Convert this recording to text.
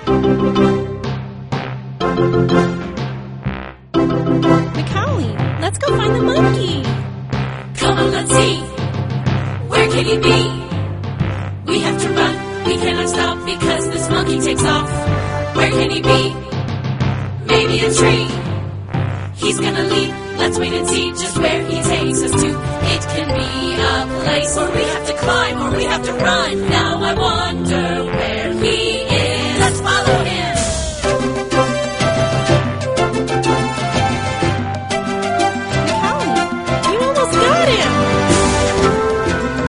Macaulay, let's go find the monkey. Come on, let's see. Where can he be? We have to run. We cannot stop because this monkey takes off. Where can he be? Maybe a tree. He's gonna leap. Let's wait and see just where he takes us to. It can be a place where we have to climb or we have to run. Now I wonder where